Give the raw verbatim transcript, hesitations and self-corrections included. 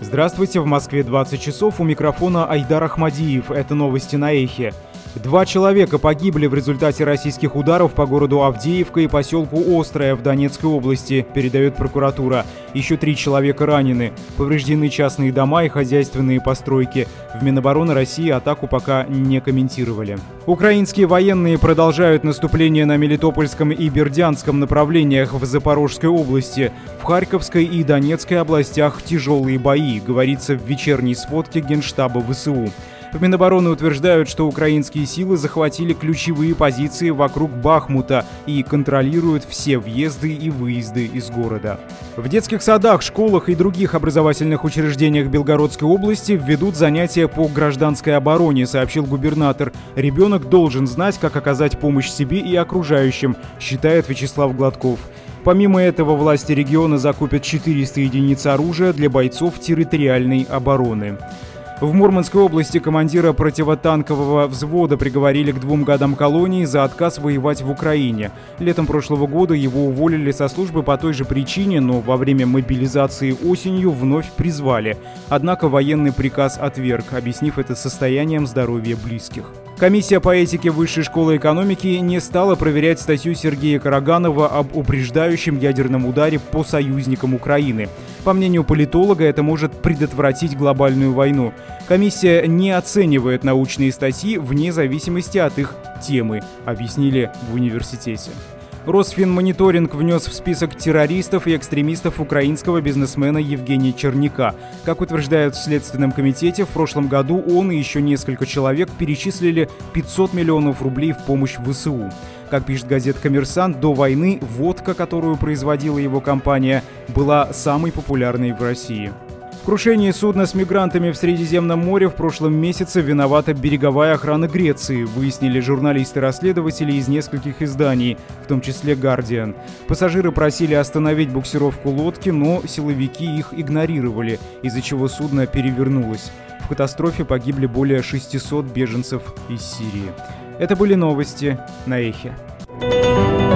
Здравствуйте, в Москве двадцать часов, у микрофона Айдар Ахмадиев. Это новости на Эхе. Два человека погибли в результате российских ударов по городу Авдеевка и поселку Острое в Донецкой области, передает прокуратура. Еще три человека ранены. Повреждены частные дома и хозяйственные постройки. В Минобороны России атаку пока не комментировали. Украинские военные продолжают наступление на Мелитопольском и Бердянском направлениях в Запорожской области. В Харьковской и Донецкой областях тяжелые бои, говорится в вечерней сводке Генштаба ВСУ. В Минобороны утверждают, что украинские силы захватили ключевые позиции вокруг Бахмута и контролируют все въезды и выезды из города. В детских садах, школах и других образовательных учреждениях Белгородской области введут занятия по гражданской обороне, сообщил губернатор. Ребенок должен знать, как оказать помощь себе и окружающим, считает Вячеслав Гладков. Помимо этого, власти региона закупят четыреста единиц оружия для бойцов территориальной обороны. В Мурманской области командира противотанкового взвода приговорили к двум годам колонии за отказ воевать в Украине. Летом прошлого года его уволили со службы по той же причине, но во время мобилизации осенью вновь призвали. Однако военный приказ отверг, объяснив это состоянием здоровья близких. Комиссия по этике Высшей школы экономики не стала проверять статью Сергея Караганова об упреждающем ядерном ударе по союзникам Украины. По мнению политолога, это может предотвратить глобальную войну. Комиссия не оценивает научные статьи вне зависимости от их темы, объяснили в университете. Росфинмониторинг внес в список террористов и экстремистов украинского бизнесмена Евгения Черняка. Как утверждают в Следственном комитете, в прошлом году он и еще несколько человек перечислили пятьсот миллионов рублей в помощь ВСУ. Как пишет газета «Коммерсант», до войны водка, которую производила его компания, была самой популярной в России. В крушении судна с мигрантами в Средиземном море в прошлом месяце виновата береговая охрана Греции, выяснили журналисты-расследователи из нескольких изданий, в том числе «Гардиан». Пассажиры просили остановить буксировку лодки, но силовики их игнорировали, из-за чего судно перевернулось. В катастрофе погибли более шестисот беженцев из Сирии. Это были новости на Эхе.